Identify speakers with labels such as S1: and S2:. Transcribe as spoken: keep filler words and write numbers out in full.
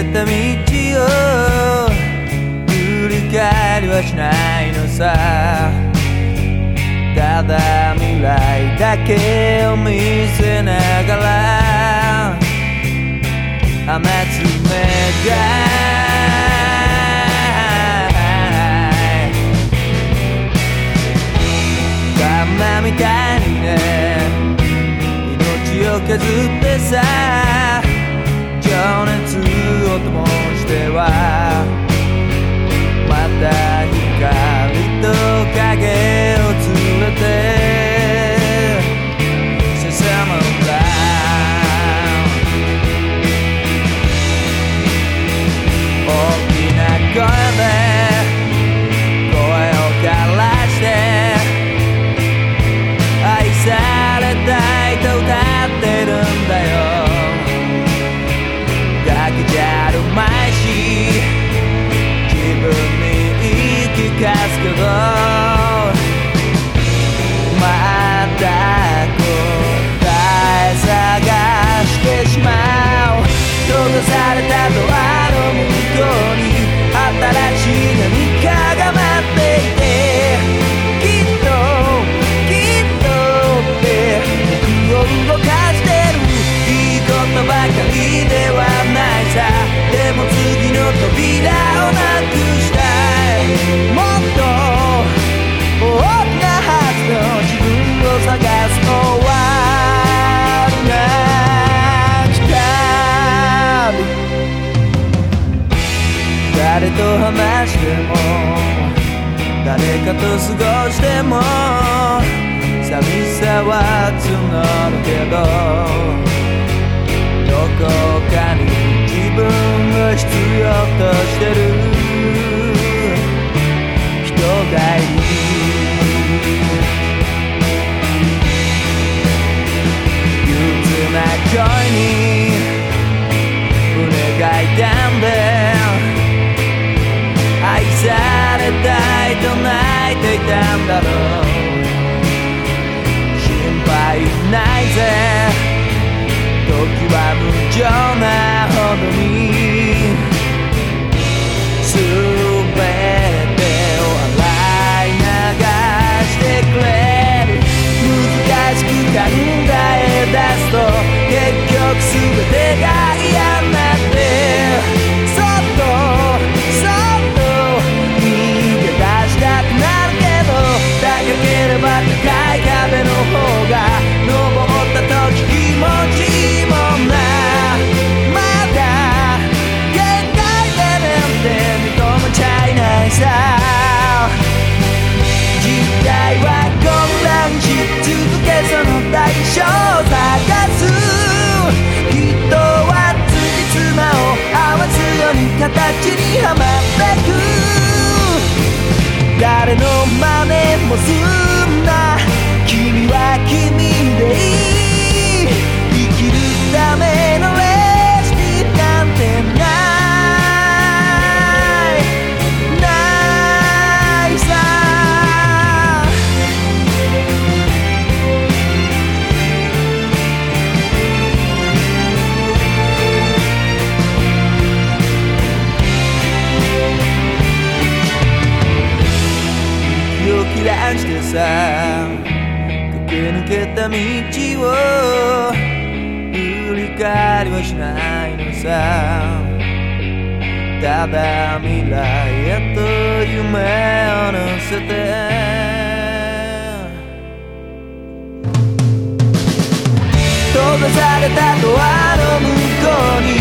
S1: けた道を振り返りはしないのさ。ただ未来だけを見せながら雨つめが玉みたいにね命を削ってさ情熱を灯してはまた光と影を連れて進むんだ。大きな声で声を枯らして愛されたいと歌ってるんだよ。ガキじゃあるまいし自分に言い聞かすけどまた答え探してしまう。閉ざされたドアの向こうに新しい何かが待っていてきっときっとって僕を動かしてる。いいことばかりではないさ。でも次の扉をなくしたい。もっと大きなはずの自分を探す終わるなき旅。誰と話しても誰かと過ごしても寂しさは募るけどどこかに自分を必要としてる人がいる。憂鬱な声に胸が痛んで愛されたいと泣いていたんだろう。心配ないぜ時は無情なほどに全てを洗い流してくれる。難しく考え出すと結局全てが嫌になってそっとそっと逃げ出したくなるけど高ければ高い壁の方が登った時気持ちいいもんな。まだ限界でなんて認めちゃいないさ。実態は混乱し続けその代償を探す。人はつじつまを合わすように形にはまってく。誰の真似もすんな。君は君でいい。生きるためのレシピなんてないないさ。息を切らしてさ駆け抜けた道を振り返りはしないのさ。ただ未来へと夢を乗せて閉ざされたドアの向こうに